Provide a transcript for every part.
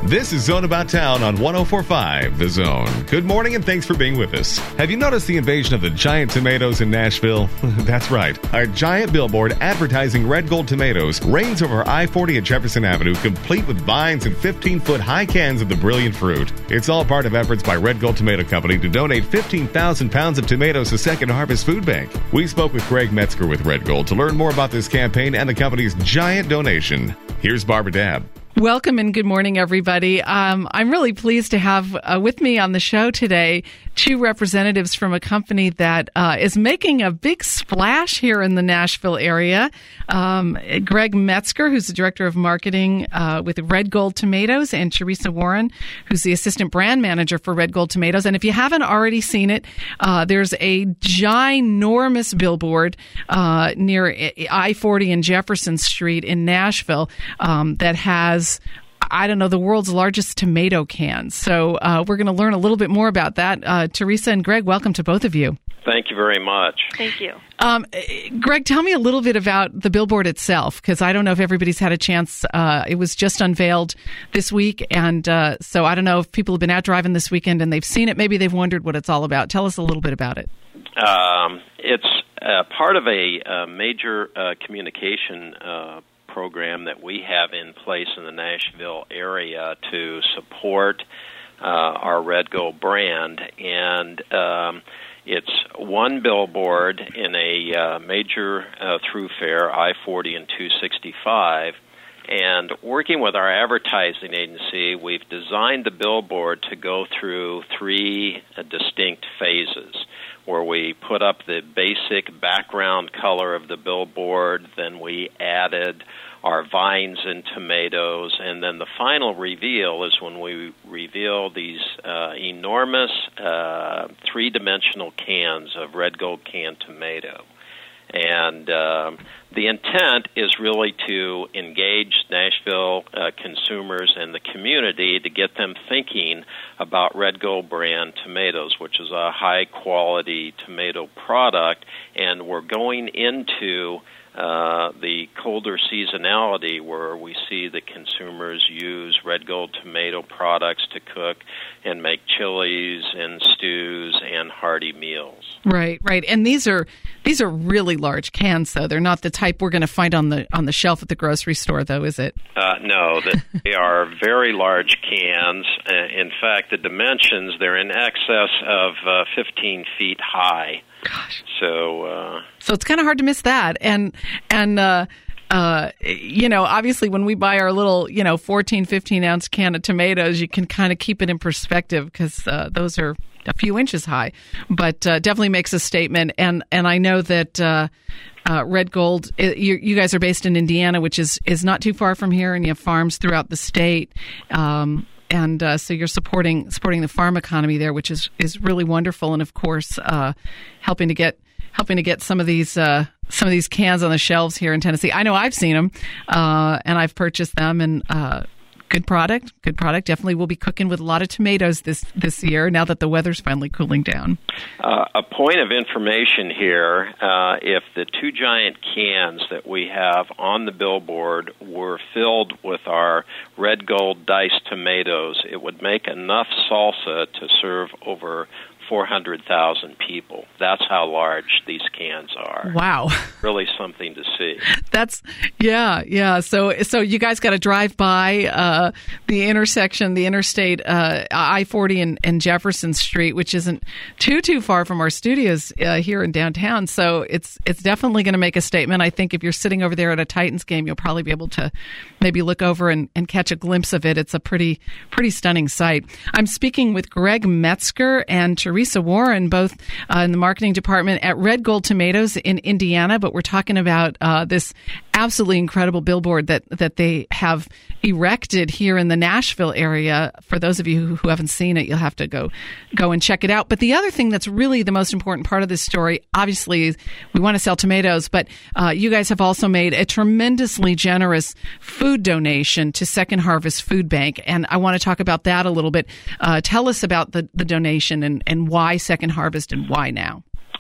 This is Zone About Town on 104.5 The Zone. Good morning and thanks for being with us. Have you noticed the invasion of the giant tomatoes in Nashville? That's right. Our giant billboard advertising Red Gold tomatoes reigns over I-40 at Jefferson Avenue, complete with vines and 15-foot high cans of the brilliant fruit. It's all part of efforts by Red Gold Tomato Company to donate 15,000 pounds of tomatoes to Second Harvest Food Bank. We spoke with Greg Metzger with Red Gold to learn more about this campaign and the company's giant donation. Here's Barbara Dabb. Welcome and good morning, everybody. I'm really pleased to have with me on the show today two representatives from a company that is making a big splash here in the Nashville area. Greg Metzger, who's the Director of Marketing with Red Gold Tomatoes, and Teresa Warren, who's the Assistant Brand Manager for Red Gold Tomatoes. And if you haven't already seen it, there's a ginormous billboard near I-40 and Jefferson Street in Nashville that has, I don't know, the world's largest tomato cans. So we're going to learn a little bit more about that. Teresa and Greg, welcome to both of you. Thank you very much. Thank you. Greg, tell me a little bit about the billboard itself, because I don't know if everybody's had a chance. It was just unveiled this week, and so I don't know if people have been out driving this weekend and they've seen it. Maybe they've wondered what it's all about. Tell us a little bit about it. It's part of a major communication program that we have in place in the Nashville area to support our Red Gold brand, and it's one billboard in a major thoroughfare, I-40 and 265, and working with our advertising agency, we've designed the billboard to go through three distinct phases, where we put up the basic background color of the billboard, then we added our vines and tomatoes, and then the final reveal is when we reveal these enormous three-dimensional cans of Red Gold canned tomato. And the intent is really to engage Nashville consumers and the community to get them thinking about Red Gold brand tomatoes, which is a high-quality tomato product, and we're going into the colder seasonality where we see the consumers use Red Gold tomato products to cook and make chilies and stews and hearty meals. Right. And these are really large cans, though. They're not the type we're going to find on the shelf at the grocery store, though, is it? No, they are very large cans. In fact, the dimensions, they're in excess of 15 feet high. Gosh. So it's kind of hard to miss that. And obviously when we buy our little, 14, 15-ounce can of tomatoes, you can kind of keep it in perspective because those are a few inches high. But definitely makes a statement. And I know that Red Gold, you guys are based in Indiana, which is not too far from here, and you have farms throughout the state. And so you're supporting the farm economy there, which is really wonderful, and of course, helping to get some of these cans on the shelves here in Tennessee. I know I've seen them, and I've purchased them, and good product. Definitely, we'll be cooking with a lot of tomatoes this year now that the weather's finally cooling down. A point of information here: if the two giant cans that we have on the billboard were filled with our Red Gold diced tomatoes, it would make enough salsa to serve over 400,000 people. That's how large these cans are. Wow. Really something to see. Yeah. So you guys got to drive by the intersection, the interstate, I-40 and Jefferson Street, which isn't too far from our studios here in downtown. So it's definitely going to make a statement. I think if you're sitting over there at a Titans game, you'll probably be able to maybe look over and catch a glimpse of it. It's a pretty stunning sight. I'm speaking with Greg Metzger and Teresa Warren, both in the marketing department at Red Gold Tomatoes in Indiana, but we're talking about this absolutely incredible billboard that they have erected here in the Nashville area. For those of you who haven't seen it, you'll have to go and check it out. But the other thing that's really the most important part of this story, obviously, is we want to sell tomatoes, but you guys have also made a tremendously generous food donation to Second Harvest Food Bank, and I want to talk about that a little bit. Tell us about the donation and why Second Harvest and why now.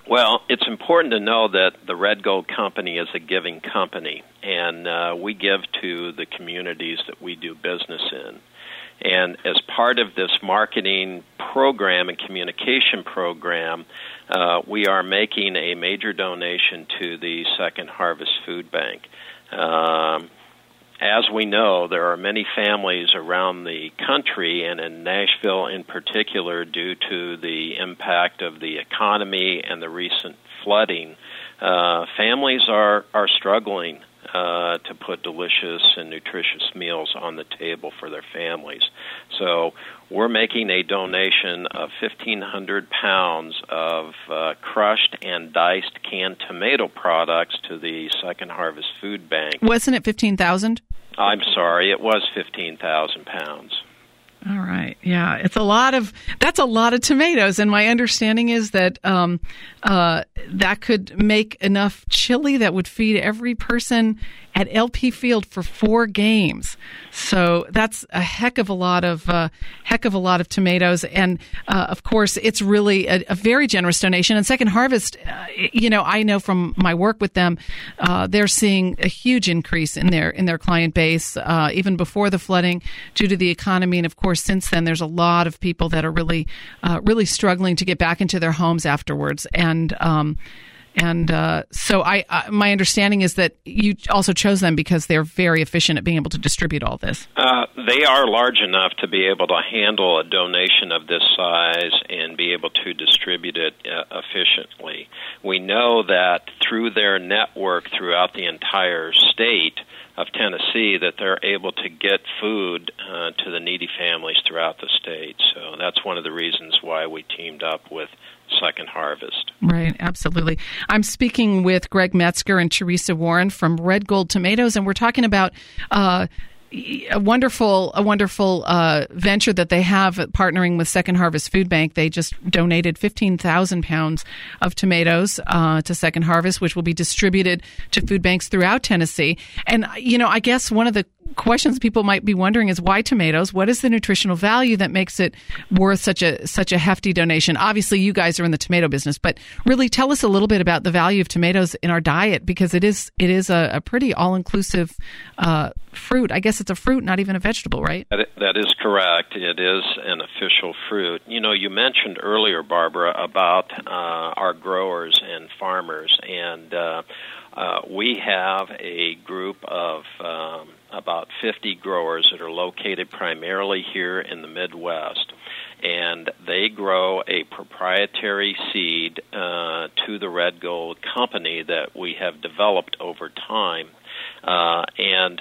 Well, it's important to know that the Red Gold Company is a giving company, and we give to the communities that we do business in. And as part of this marketing program and communication program, we are making a major donation to the Second Harvest Food Bank. As we know, there are many families around the country, and in Nashville in particular, due to the impact of the economy and the recent flooding, families are struggling to put delicious and nutritious meals on the table for their families. So we're making a donation of 1,500 pounds of crushed and diced canned tomato products to the Second Harvest Food Bank. Wasn't it 15,000? I'm sorry, it was 15,000 pounds. All right. Yeah, that's a lot of tomatoes, and my understanding is that that could make enough chili that would feed every person at LP Field for 4 games. So that's a heck of a lot of tomatoes, and of course, it's really a very generous donation. And Second Harvest, I know from my work with them, they're seeing a huge increase in their client base, even before the flooding, due to the economy, and of course, since then, there's a lot of people that are really struggling to get back into their homes afterwards, and so my understanding is that you also chose them because they're very efficient at being able to distribute all this. They are large enough to be able to handle a donation of this size and be able to distribute it efficiently. We know that through their network throughout the entire state of Tennessee that they're able to get food to the needy families throughout the state. So that's one of the reasons why we teamed up with Second Harvest. Right, absolutely. I'm speaking with Greg Metzger and Teresa Warren from Red Gold Tomatoes, and we're talking about a wonderful venture that they have partnering with Second Harvest Food Bank. They just donated 15,000 pounds of tomatoes to Second Harvest, which will be distributed to food banks throughout Tennessee. And, I guess one of the questions people might be wondering is why tomatoes? What is the nutritional value that makes it worth such a hefty donation? Obviously, you guys are in the tomato business, but really tell us a little bit about the value of tomatoes in our diet, because it is a pretty all-inclusive fruit. I guess it's a fruit, not even a vegetable, right? That is correct. It is an official fruit. You mentioned earlier, Barbara, about our growers and farmers, and we have a group of about 50 growers that are located primarily here in the Midwest, and they grow a proprietary seed to the Red Gold Company that we have developed over time, and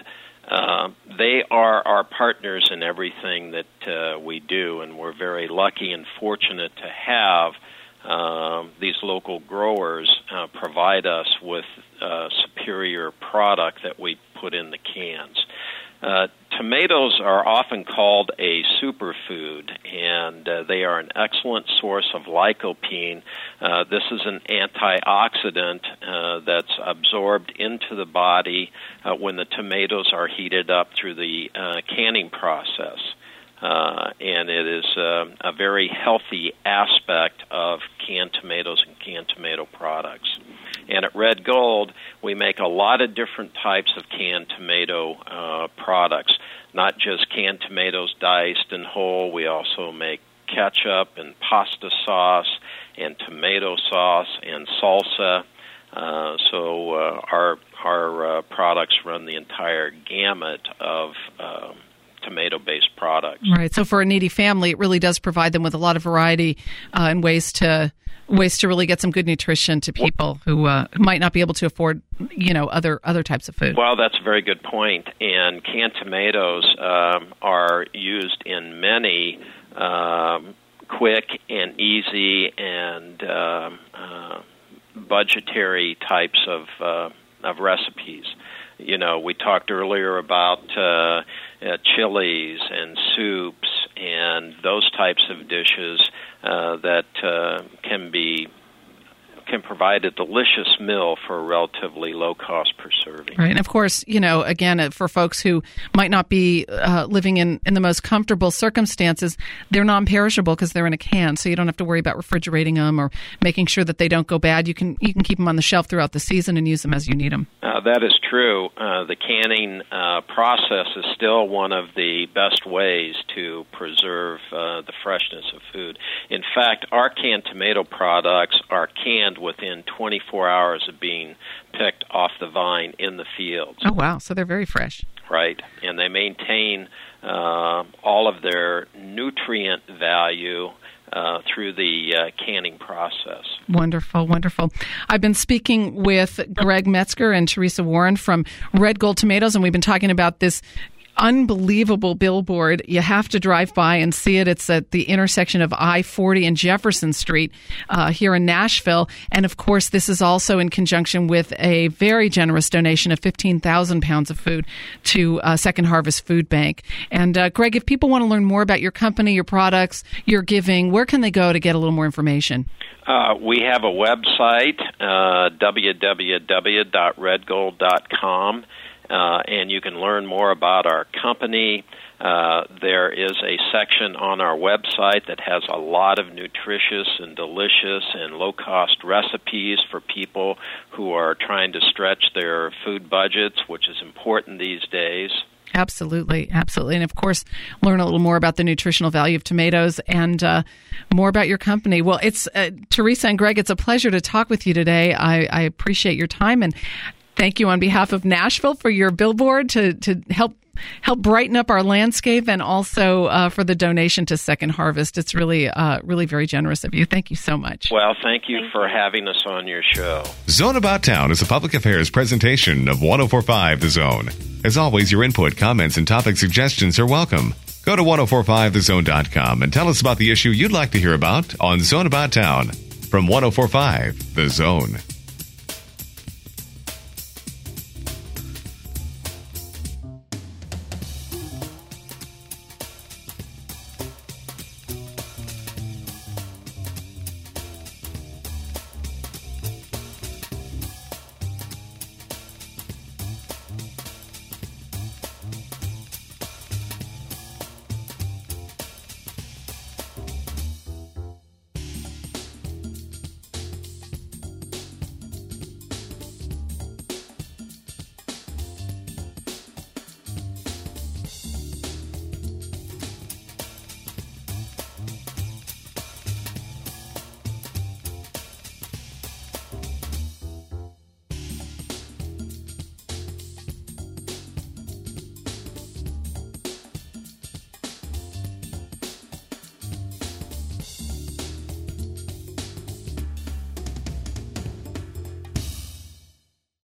they are our partners in everything that we do, and we're very lucky and fortunate to have these local growers provide us with superior product that we put in the cans. Tomatoes are often called a superfood, and they are an excellent source of lycopene. This is an antioxidant that's absorbed into the body when the tomatoes are heated up through the canning process. And it is a very healthy aspect of canned tomatoes and canned tomato products. And at Red Gold, we make a lot of different types of canned tomato products, not just canned tomatoes diced and whole. We also make ketchup and pasta sauce and tomato sauce and salsa. So our products run the entire gamut of tomato-based products. Right. So for a needy family, it really does provide them with a lot of variety and ways to really get some good nutrition to people who might not be able to afford, other types of food. Well, that's a very good point. And canned tomatoes are used in many quick and easy and budgetary types of recipes. We talked earlier about chilies and soups and those types of dishes that can be can provide a delicious meal for a relatively low cost per serving. Right. And of course, again, for folks who might not be living in the most comfortable circumstances, they're non-perishable because they're in a can, so you don't have to worry about refrigerating them or making sure that they don't go bad. You can keep them on the shelf throughout the season and use them as you need them. That is true. The canning process is still one of the best ways to preserve the freshness of food. In fact, our canned tomato products are canned within 24 hours of being picked off the vine in the fields. Oh, wow. So they're very fresh. Right. And they maintain all of their nutrient value through the canning process. Wonderful, wonderful. I've been speaking with Greg Metzger and Teresa Warren from Red Gold Tomatoes, and we've been talking about this unbelievable billboard. You have to drive by and see it. It's at the intersection of I-40 and Jefferson Street here in Nashville. And, of course, this is also in conjunction with a very generous donation of 15,000 pounds of food to Second Harvest Food Bank. And, Greg, if people want to learn more about your company, your products, your giving, where can they go to get a little more information? We have a website, www.redgold.com. And you can learn more about our company. There is a section on our website that has a lot of nutritious and delicious and low-cost recipes for people who are trying to stretch their food budgets, which is important these days. Absolutely, absolutely. And, of course, learn a little more about the nutritional value of tomatoes and more about your company. Well, it's Teresa and Greg, it's a pleasure to talk with you today. I appreciate your time, and thank you on behalf of Nashville for your billboard to help brighten up our landscape, and also for the donation to Second Harvest. It's really very generous of you. Thank you so much. Well, thank you for having us on your show. Zone About Town is a public affairs presentation of 104.5 The Zone. As always, your input, comments, and topic suggestions are welcome. Go to 1045thezone.com and tell us about the issue you'd like to hear about on Zone About Town from 104.5 The Zone.